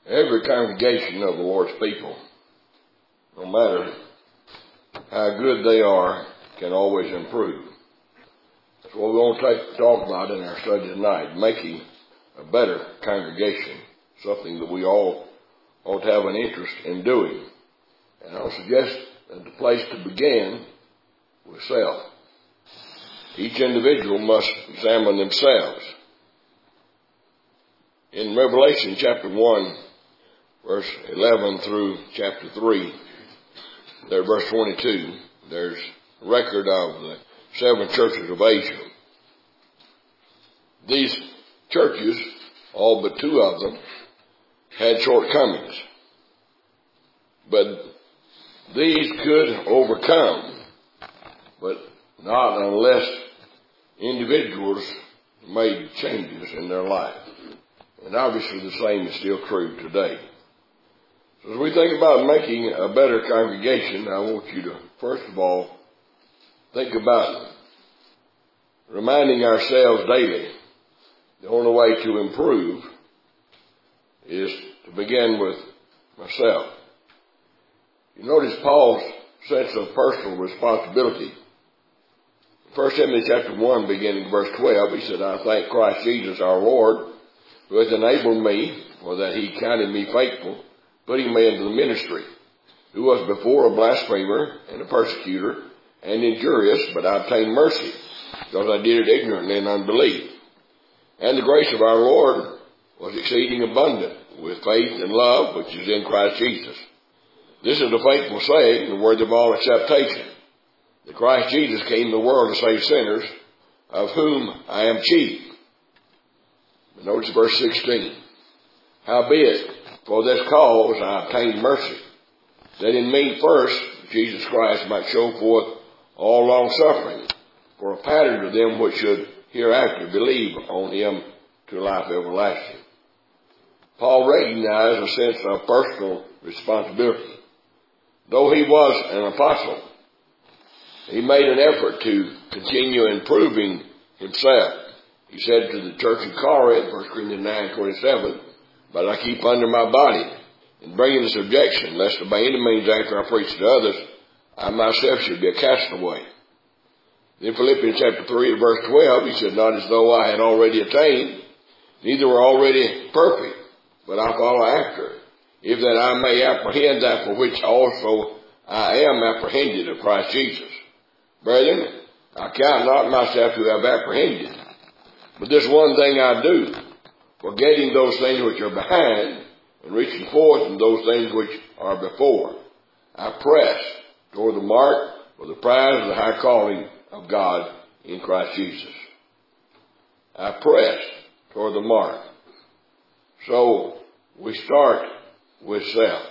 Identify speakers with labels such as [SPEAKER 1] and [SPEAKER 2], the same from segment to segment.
[SPEAKER 1] Every congregation of the Lord's people, no matter how good they are, can always improve. That's what we want to talk about in our study tonight, making a better congregation, something that we all ought to have an interest in doing. And I'll suggest that the place to begin with self. Each individual must examine themselves. In Revelation chapter 1, verse 11 through chapter 3, there, verse 22, there's a record of the 7 churches of Asia. These churches, all but 2 of them, had shortcomings. But these could overcome, but not unless individuals made changes in their life. And obviously the same is still true today. So as we think about making a better congregation, I want you to, first of all, think about reminding ourselves daily the only way to improve is to begin with myself. You notice Paul's sense of personal responsibility. 1 Timothy chapter 1, beginning verse 12, he said, I thank Christ Jesus our Lord, who hath enabled me, for that he counted me faithful, putting me into the ministry, who was before a blasphemer and a persecutor and injurious, but I obtained mercy, because I did it ignorantly in unbelief. And the grace of our Lord was exceeding abundant with faith and love, which is in Christ Jesus. This is a faithful saying, and worthy of all acceptation, that Christ Jesus came to the world to save sinners, of whom I am chief. But notice verse 16. Howbeit, for this cause I obtained mercy, that in me first Jesus Christ might show forth all long suffering, for a pattern to them which should hereafter believe on him to life everlasting. Paul recognized a sense of personal responsibility. Though he was an apostle, he made an effort to continue improving himself. He said to the church in Corinth, 1 Corinthians 9:27, but I keep under my body and bring into subjection, lest by any means after I preach to others, I myself should be a castaway. In Philippians chapter 3 verse 12, he said, not as though I had already attained, neither were already perfect, but I follow after, if that I may apprehend that for which also I am apprehended of Christ Jesus. Brethren, I count not myself to have apprehended, but this one thing I do, forgetting those things which are behind, and reaching forth in those things which are before, I press toward the mark for the prize of the high calling of God in Christ Jesus. I press toward the mark. So we start with self.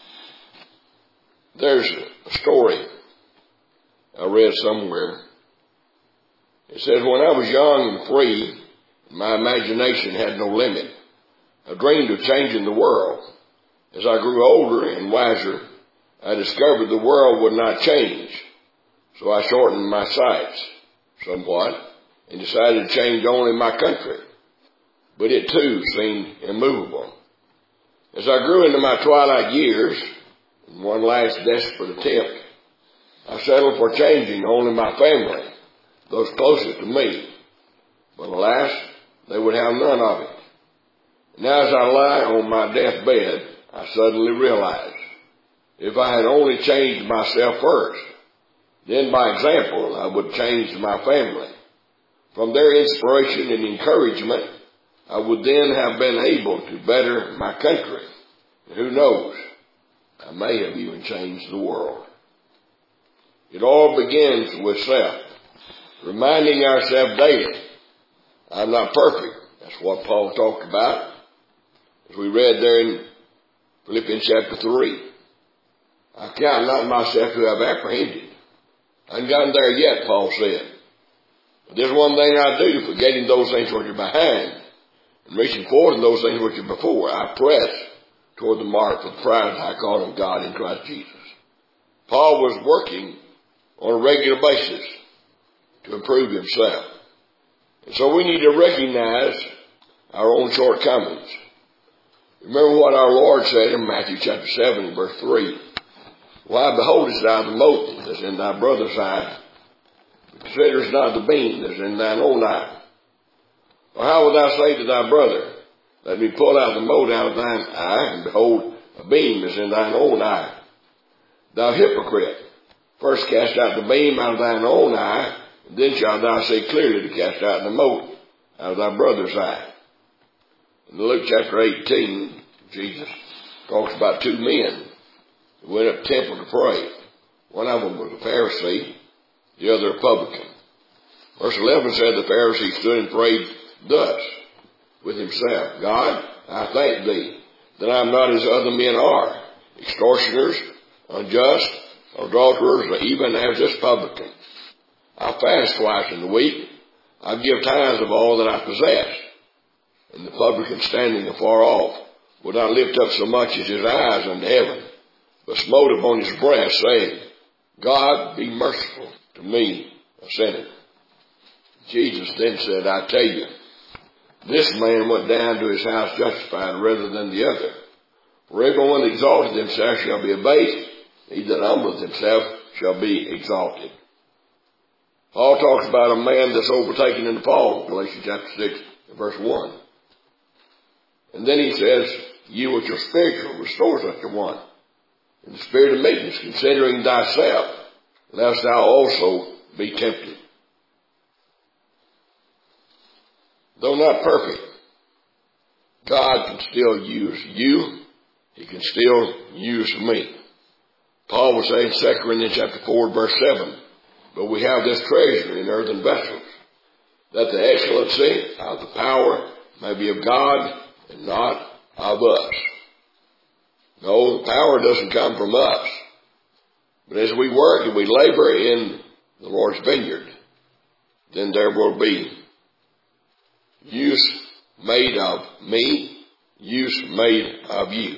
[SPEAKER 1] There's a story I read somewhere. It says, when I was young and free, my imagination had no limit. I dreamed of changing the world. As I grew older and wiser, I discovered the world would not change. So I shortened my sights somewhat and decided to change only my country. But it too seemed immovable. As I grew into my twilight years, in one last desperate attempt, I settled for changing only my family, those closest to me. But alas, they would have none of it. Now as I lie on my deathbed, I suddenly realized, if I had only changed myself first, then by example I would change my family. From their inspiration and encouragement, I would then have been able to better my country. And who knows, I may have even changed the world. It all begins with self. Reminding ourselves daily, I'm not perfect. That's what Paul talked about, as we read there in Philippians chapter 3. I count not myself to have apprehended. I haven't gotten there yet, Paul said. But there's one thing I do, forgetting those things which are behind, and reaching forward in those things which are before. I press toward the mark for the prize I call of God in Christ Jesus. Paul was working on a regular basis to improve himself. And so we need to recognize our own shortcomings. Remember what our Lord said in Matthew chapter 7, verse 3. Why beholdest thou the mote that is in thy brother's eye, but considerest not the beam that is in thine own eye? Or how wilt thou say to thy brother, let me pull out the mote out of thine eye, and behold, a beam is in thine own eye? Thou hypocrite, first cast out the beam out of thine own eye, and then shalt thou see clearly to cast out the mote out of thy brother's eye. In Luke chapter 18, Jesus talks about two men who went up to the temple to pray. One of them was a Pharisee, the other a publican. Verse 11 said the Pharisee stood and prayed thus with himself, God, I thank thee that I am not as other men are, extortioners, unjust, adulterers, or even as this publican. I fast twice in the week. I give tithes of all that I possess. And the publican, standing afar off, would not lift up so much as his eyes unto heaven, but smote upon his breast, saying, God, be merciful to me, a sinner. Jesus then said, I tell you, this man went down to his house justified rather than the other. For everyone that exalteth himself shall be abased, he that humbleth himself shall be exalted. Paul talks about a man that's overtaken in the fall, Galatians chapter 6, verse 1. And then he says, you which are spiritual, restore such a one, in the spirit of meekness, considering thyself, lest thou also be tempted. Though not perfect, God can still use you. He can still use me. Paul was saying in 2 Corinthians chapter 4, verse 7, but we have this treasure in earthen vessels, that the excellency of the power may be of God and not of us. No, the power doesn't come from us. But as we work and we labor in the Lord's vineyard, then there will be use made of me, use made of you.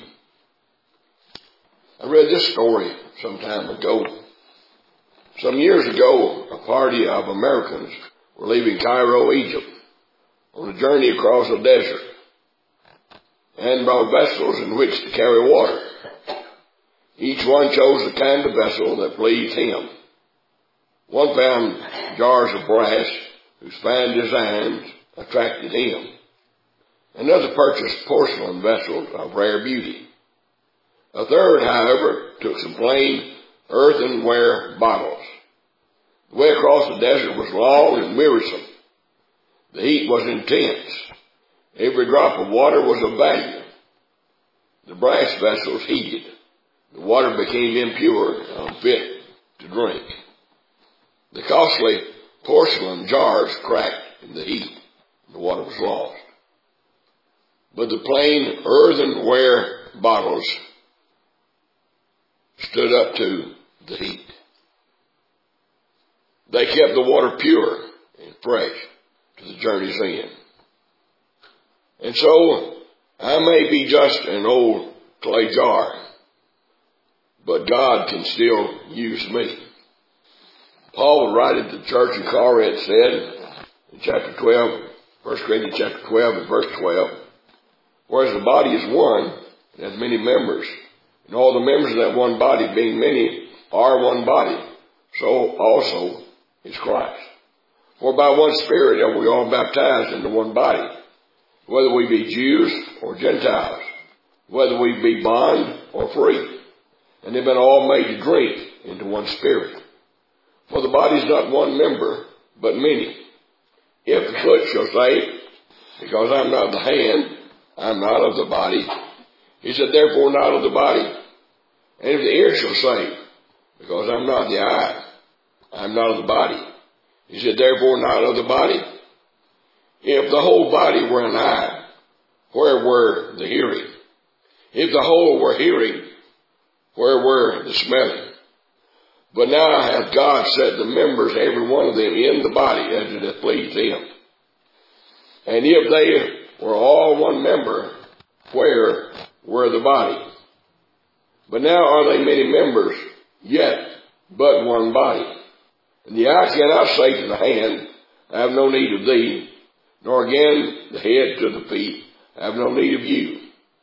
[SPEAKER 1] I read this story some time ago. Some years ago, a party of Americans were leaving Cairo, Egypt, on a journey across the desert, and brought vessels in which to carry water. Each one chose the kind of vessel that pleased him. One found jars of brass whose fine designs attracted him. Another purchased porcelain vessels of rare beauty. A third, however, took some plain earthenware bottles. The way across the desert was long and wearisome. The heat was intense. Every drop of water was of value. The brass vessels heated. The water became impure and unfit to drink. The costly porcelain jars cracked in the heat. The water was lost. But the plain earthenware bottles stood up to the heat. They kept the water pure and fresh to the journey's end. And so, I may be just an old clay jar, but God can still use me. Paul would write to the church in Corinth, said in chapter 12, 1 Corinthians chapter 12 and verse 12, whereas the body is one, it has many members, and all the members of that one body, being many, are one body, so also is Christ. For by one Spirit are we all baptized into one body, whether we be Jews or Gentiles, whether we be bond or free, and have been all made to drink into one Spirit. For the body is not one member, but many. If the foot shall say, because I'm not the hand, I'm not of the body, he said, therefore not of the body. And if the ear shall say, because I'm not the eye, I'm not of the body, he said, therefore not of the body. If the whole body were an eye, where were the hearing? If the whole were hearing, where were the smelling? But now hath God set the members, every one of them, in the body as it hath pleased him. And if they were all one member, where were the body? But now are they many members, yet but one body. And the eye cannot say to the hand, I have no need of thee, nor again the head to the feet, I have no need of you.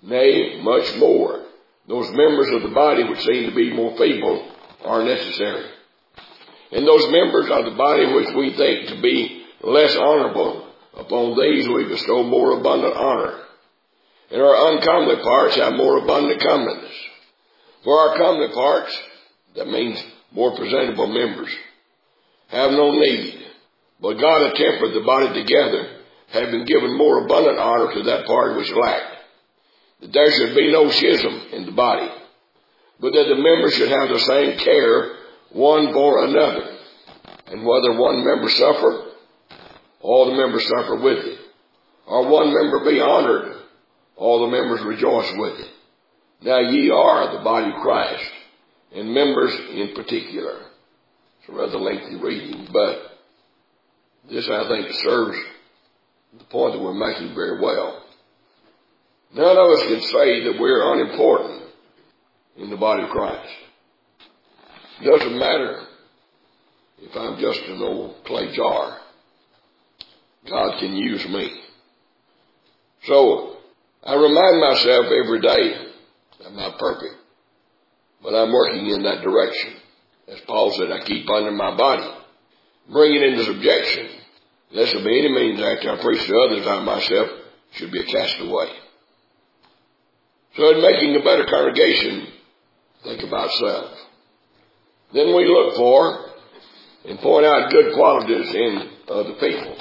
[SPEAKER 1] Nay, much more. Those members of the body which seem to be more feeble are necessary. And those members of the body which we think to be less honorable, upon these we bestow more abundant honor. And our uncomely parts have more abundant comeliness. For our comely parts, that means more presentable members, have no need. But God hath tempered the body together, having given more abundant honor to that part which lacked, that there should be no schism in the body, but that the members should have the same care one for another. And whether one member suffer, all the members suffer with it. Or one member be honored, all the members rejoice with it. Now ye are the body of Christ, and members in particular. It's a rather lengthy reading, but this I think serves the point that we're making very well. None of us can say that we're unimportant in the body of Christ. It doesn't matter if I'm just an old clay jar. God can use me. So I remind myself every day, I'm not perfect, but I'm working in that direction. As Paul said, I keep under my body, bring it into subjection, lest by any means after I preach to others, I myself should be a castaway. So in making a better congregation, think about self. Then we look for and point out good qualities in other people.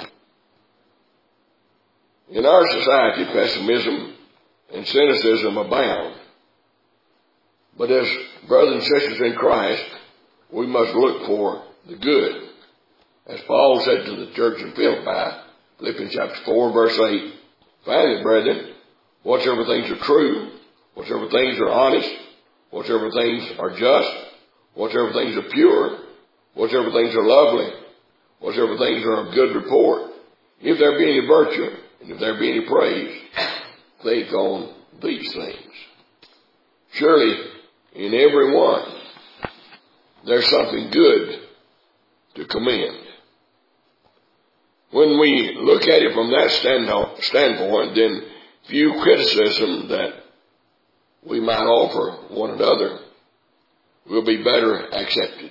[SPEAKER 1] In our society, pessimism and cynicism abound. But as brothers and sisters in Christ, we must look for the good. As Paul said to the church in Philippi, Philippians chapter 4, verse 8, finally, brethren, whatsoever things are true, whatsoever things are honest, whatsoever things are just, whatsoever things are pure, whatsoever things are lovely, whatsoever things are of good report, if there be any virtue, and if there be any praise, think on these things. Surely, in every one, there's something good to commend. When we look at it from that standpoint, then few criticism that we might offer one another will be better accepted.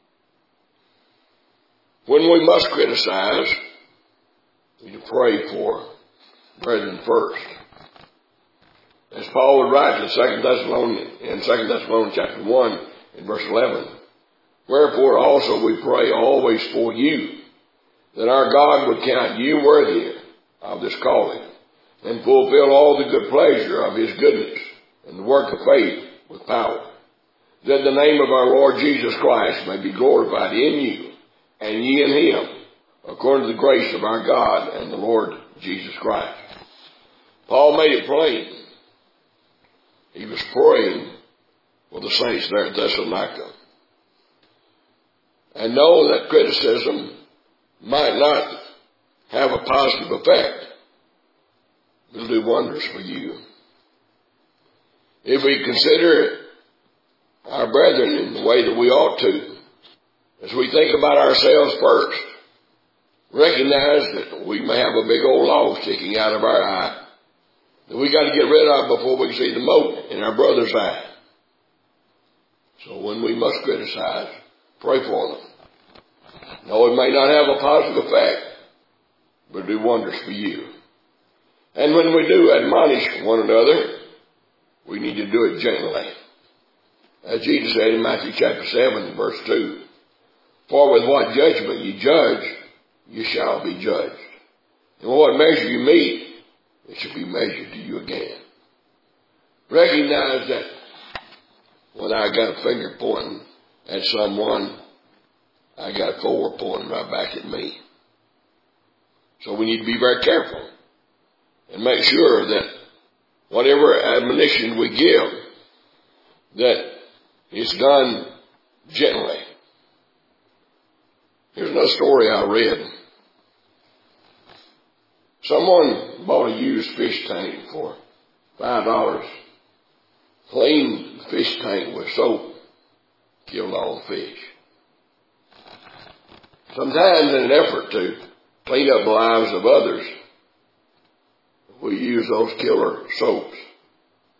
[SPEAKER 1] When we must criticize, we need to pray for brethren first. As Paul would write in 2 Thessalonians chapter 1 in verse 11, wherefore also we pray always for you, that our God would count you worthy of this calling, and fulfill all the good pleasure of his goodness, and the work of faith with power, that the name of our Lord Jesus Christ may be glorified in you, and ye in him, according to the grace of our God and the Lord Jesus Christ. Paul made it plain. He was praying for the saints there at Thessalonica. And know that criticism might not have a positive effect. It'll do wonders for you. If we consider our brethren in the way that we ought to, as we think about ourselves first, recognize that we may have a big old log sticking out of our eye that we got to get rid of before we can see the mote in our brother's eye. So when we must criticize, pray for them. No, it may not have a positive effect, but do wonders for you. And when we do admonish one another, we need to do it gently. As Jesus said in Matthew chapter 7, verse 2, for with what judgment you judge, you shall be judged. And what measure you meet, it shall be measured to you again. Recognize that when I got a finger pointing at someone, I got 4 pointing right back at me. So we need to be very careful and make sure that whatever admonition we give, that it's done gently. Here's another story I read. Someone bought a used fish tank for $5. Cleaned the fish tank with soap, killed all the fish. Sometimes in an effort to clean up the lives of others, we use those killer soaps.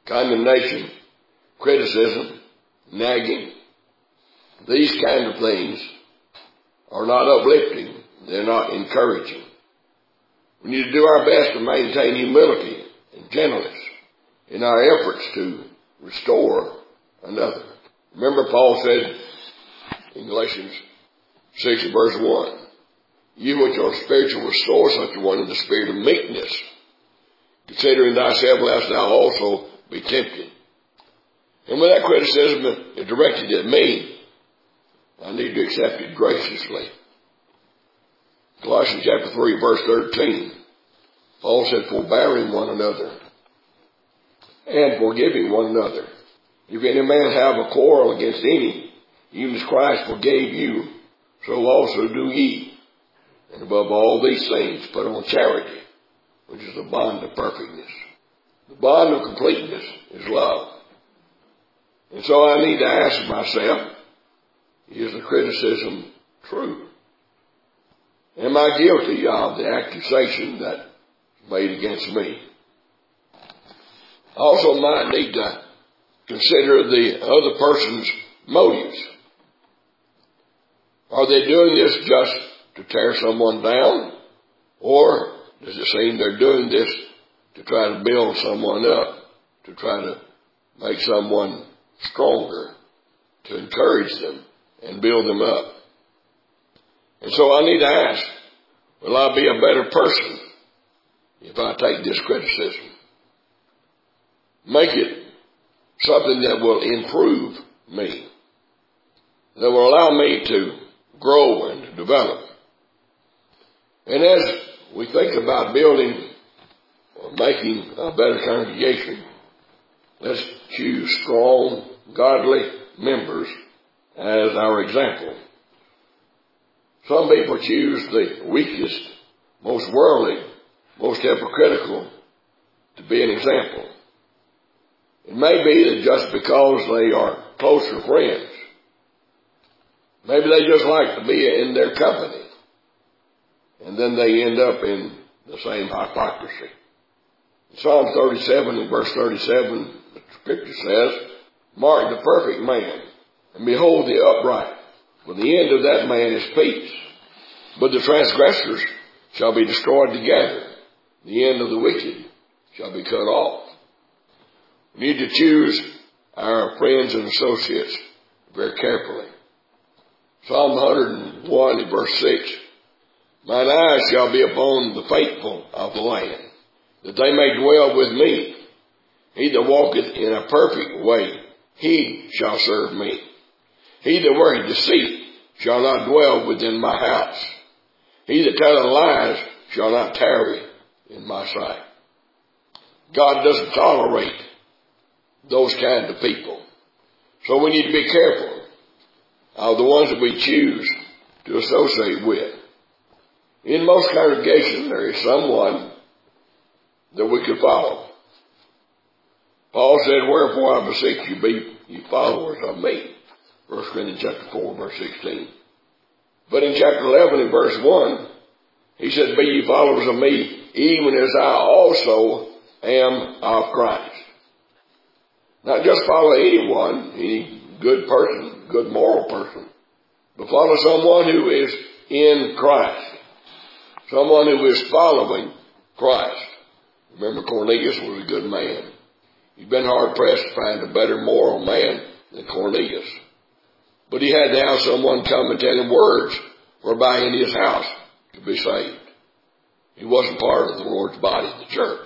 [SPEAKER 1] condemnation, criticism, nagging. These kind of things are not uplifting. They're not encouraging. We need to do our best to maintain humility and gentleness in our efforts to restore another. Remember, Paul said in Galatians 6 verse 1, you which are spiritual, restore such a one in the spirit of meekness, considering thyself lest thou also be tempted. And when that criticism is directed at me, I need to accept it graciously. Colossians chapter 3 verse 13, Paul said, forbearing one another and forgiving one another. If any man have a quarrel against any, even as Christ forgave you, so also do ye. And above all these things, put on charity, which is the bond of perfectness. The bond of completeness is love. And so I need to ask myself, is the criticism true? Am I guilty of the accusation that's made against me? I also might need to consider the other person's motives. Are they doing this just to tear someone down? Or does it seem they're doing this to try to build someone up, to try to make someone stronger, to encourage them and build them up? And so I need to ask, will I be a better person if I take this criticism? Make it something that will improve me, that will allow me to grow and to develop. And as we think about building or making a better congregation, let's choose strong, godly members as our example. Some people choose the weakest, most worldly, most hypocritical to be an example. It may be that just because they are closer friends, maybe they just like to be in their company, and then they end up in the same hypocrisy. Psalm 37 and verse 37, the scripture says, mark the perfect man, and behold the upright, for the end of that man is peace. But the transgressors shall be destroyed together. The end of the wicked shall be cut off. We need to choose our friends and associates very carefully. Psalm 101 and verse 6, mine eyes shall be upon the faithful of the land, that they may dwell with me. He that walketh in a perfect way, he shall serve me. He that worketh deceit shall not dwell within my house. He that telleth lies shall not tarry in my sight. God doesn't tolerate those kind of people. So we need to be careful of the ones that we choose to associate with. In most congregations, there is someone that we could follow. Paul said, wherefore I beseech you, be ye followers of me. 1 Corinthians chapter 4, verse 16. But in chapter 11 and verse 1, he said, be ye followers of me, even as I also am of Christ. Not just follow anyone, any good person, good moral person, but follow someone who is in Christ. Someone who is following Christ. Remember, Cornelius was a good man. You've been hard pressed to find a better moral man than Cornelius. But he had to have someone come and tell him words whereby in his house to be saved. He wasn't part of the Lord's body, the church.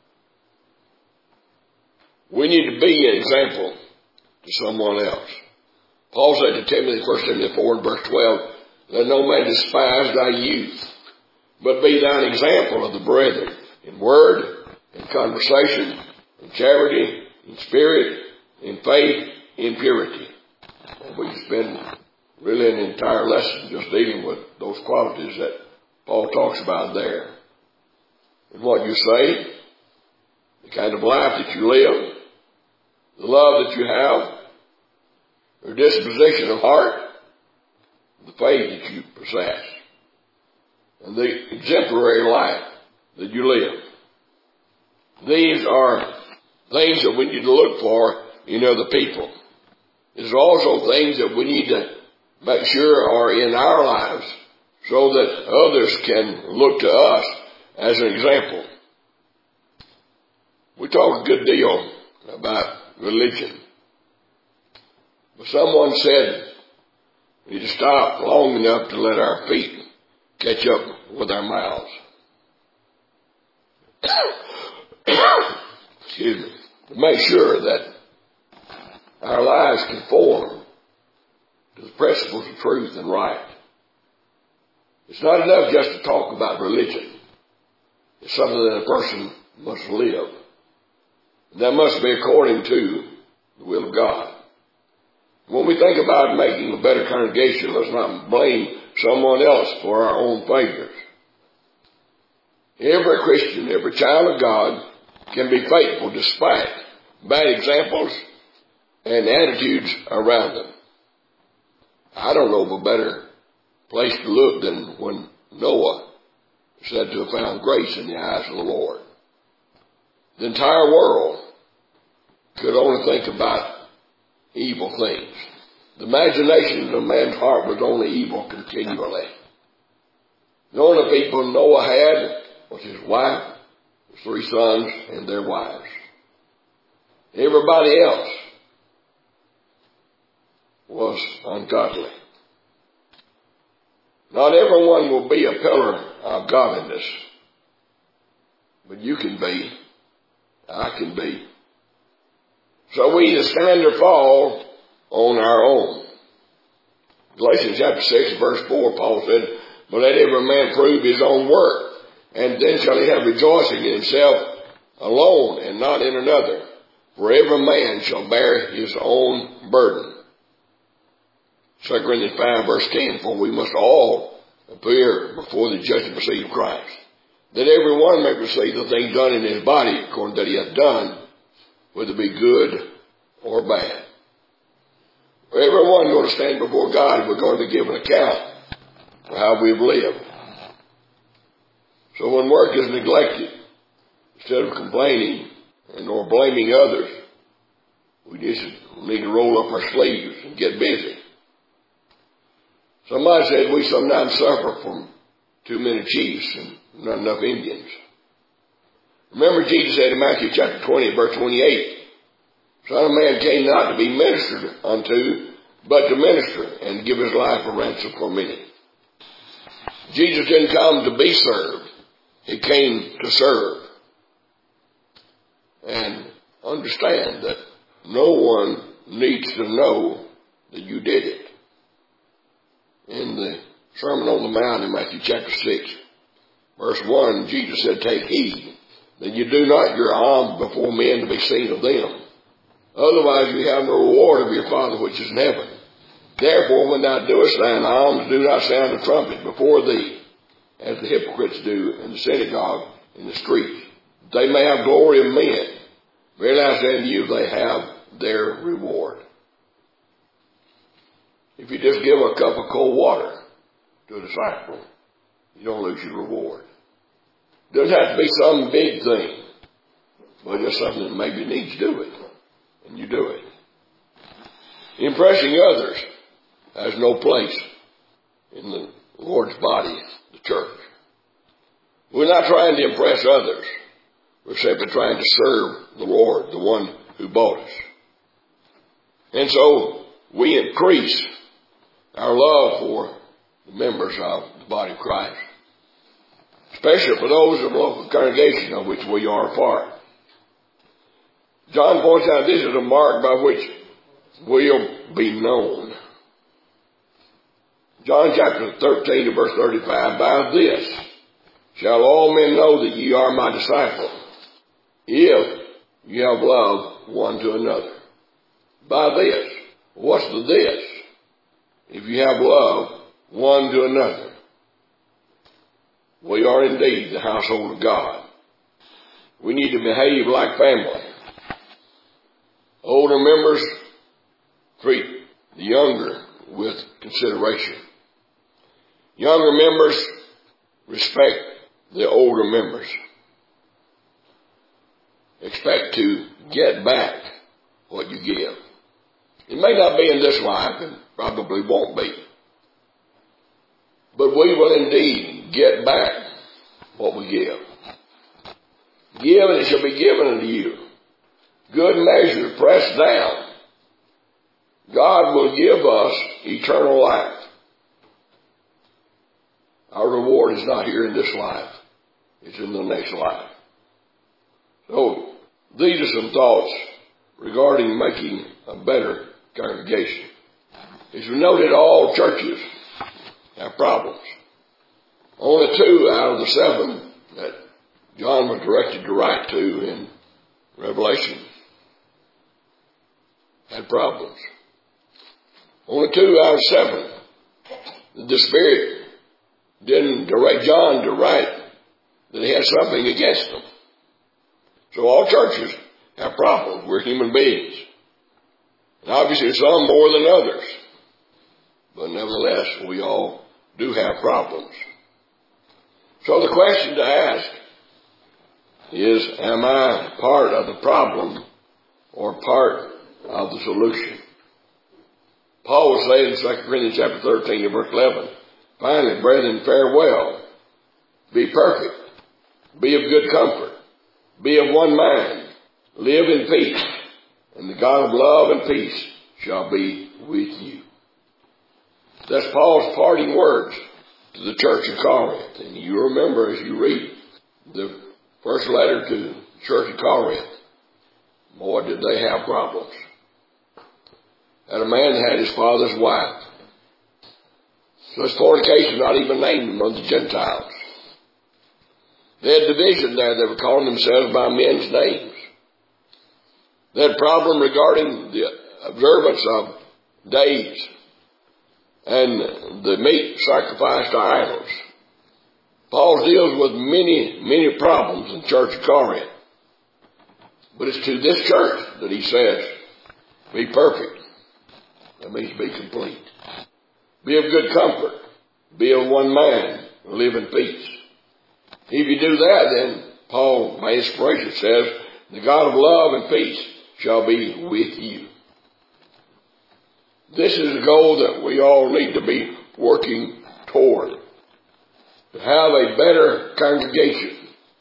[SPEAKER 1] We need to be an example to someone else. Paul said to Timothy, 1 Timothy 4 and verse 12, let no man despise thy youth, but be thine example of the brethren in word, in conversation, in charity, in spirit, in faith, in purity. And we spend really an entire lesson just dealing with those qualities that Paul talks about there. And what you say, the kind of life that you live, the love that you have, your disposition of heart, the faith that you possess, and the exemplary life that you live. These are things that we need to look for in other people. There's also things that we need to make sure are in our lives so that others can look to us as an example. We talk a good deal about religion. But someone said we need to stop long enough to let our feet catch up with our mouths. Excuse me. To make sure that our lives conform to the principles of truth and right. It's not enough just to talk about religion. It's something that a person must live. That must be according to the will of God. When we think about making a better congregation, let's not blame someone else for our own failures. Every Christian, every child of God can be faithful despite bad examples and attitudes around them. I don't know of a better place to look than when Noah said to have found grace in the eyes of the Lord. The entire world could only think about evil things. The imagination of man's heart was only evil continually. The only people Noah had was his wife, his 3 sons, and their wives. Everybody else was ungodly. Not everyone will be a pillar of godliness, but you can be. I can be. So we either stand or fall on our own. Galatians chapter 6 verse 4, Paul said, "But let every man prove his own work, and then shall he have rejoicing in himself alone and not in another. For every man shall bear his own burden." 2 Corinthians 5 verse 10, "For we must all appear before the judgment seat of Christ, that every one may receive the things done in his body according to that he hath done, whether it be good or bad." Everyone's going to stand before God. We're going to give an account for how we've lived. So when work is neglected, instead of complaining or blaming others, we just need to roll up our sleeves and get busy. Somebody said we sometimes suffer from too many chiefs and not enough Indians. Remember Jesus said in Matthew chapter 20 verse 28, "Son of Man came not to be ministered unto, but to minister and give his life a ransom for many." Jesus didn't come to be served. He came to serve. And understand that no one needs to know that you did it. In the Sermon on the Mount in Matthew chapter 6, verse 1, Jesus said, "Take heed that you do not your alms before men to be seen of them. Otherwise you have no reward of your Father which is in heaven. Therefore when thou doest thine alms, do not sound a trumpet before thee, as the hypocrites do in the synagogue in the streets. They may have glory of men. Verily I say unto you, they have their reward." If you just give a cup of cold water to a disciple, you don't lose your reward. It doesn't have to be some big thing, but just something that maybe needs doing, and you do it. Impressing others has no place in the Lord's body, the church. We're not trying to impress others. We're simply trying to serve the Lord, the one who bought us. And so we increase our love for the members of the body of Christ, especially for those of the local congregation of which we are a part. John points out this is a mark by which we'll be known. John chapter 13 verse 35, "By this shall all men know that ye are my disciples, if you have love one to another." By this. What's the this? If you have love one to another. We are indeed the household of God. We need to behave like family. Older members treat the younger with consideration. Younger members respect the older members. expect to get back what you give. It may not be in this life, and probably won't be. But we will indeed get back what we give. Give, and it shall be given unto you. Good measure, pressed down. God will give us eternal life. Our reward is not here in this life. It's in the next life. So, these are some thoughts regarding making a better congregation. As we noted, all churches have problems. Only 2 out of the 7 that John was directed to write to in Revelation had problems. Only 2 out of 7. The Spirit didn't direct John to write that he had something against them. So all churches have problems. We're human beings. And obviously some more than others. But nevertheless, we all do have problems. So the question to ask is, am I part of the problem or part of the solution? Paul was saying in 2 Corinthians chapter 13 and verse 11, finally, brethren, farewell. Be perfect. Be of good comfort. Be of one mind. Live in peace. And the God of love and peace shall be with you. That's Paul's parting words to the church of Corinth. And you remember as you read the first letter to the church of Corinth, boy, did they have problems. And a man had his father's wife. So his fornication not even named among the Gentiles. They had division there. They were calling themselves by men's names. They had a problem regarding the observance of days and the meat sacrificed to idols. Paul deals with many problems in the church of Corinth. But it's to this church that he says, be perfect. That means be complete. Be of good comfort. Be of one mind. Live in peace. If you do that, then Paul, by inspiration, says, the God of love and peace shall be with you. This is a goal that we all need to be working toward. To have a better congregation.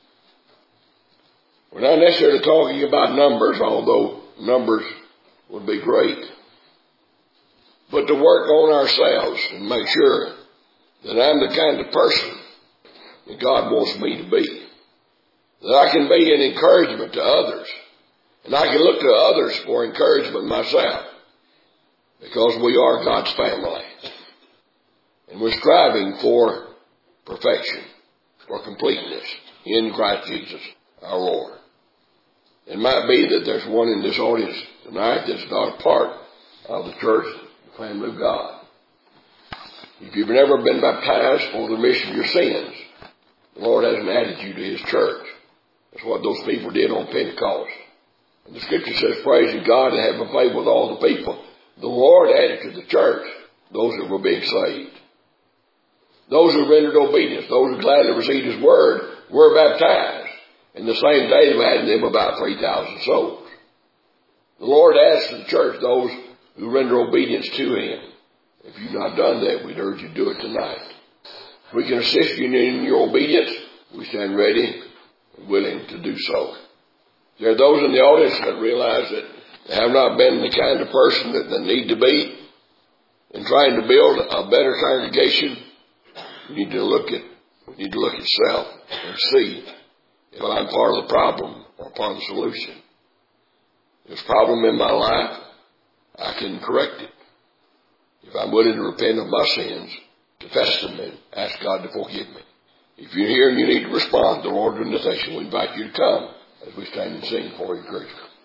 [SPEAKER 1] We're not necessarily talking about numbers, although numbers would be great. But to work on ourselves and make sure that I'm the kind of person that God wants me to be. That I can be an encouragement to others. And I can look to others for encouragement myself. Because we are God's family. And we're striving for perfection, for completeness in Christ Jesus, our Lord. It might be that there's one in this audience tonight that's not a part of the church, the family of God. If you've never been baptized for the remission of your sins, the Lord hasn't added you to His church. That's what those people did on Pentecost. And the Scripture says, praising God and having faith with all the people. The Lord added to the church those that were being saved. Those who rendered obedience, those who gladly received His word, were baptized. And the same day they added them about 3,000 souls. The Lord adds to the church those who render obedience to Him. If you've not done that, we'd urge you to do it tonight. If we can assist you in your obedience, we stand ready and willing to do so. There are those in the audience that realize that they have not been the kind of person that they need to be in trying to build a better congregation. We need to look at self and see if I'm part of the problem or part of the solution. If there's a problem in my life, I can correct it. If I'm willing to repent of my sins, confess them, and ask God to forgive me. If you're here and you need to respond to the Lord of the nation, we invite you to come as we stand and sing for encouragement.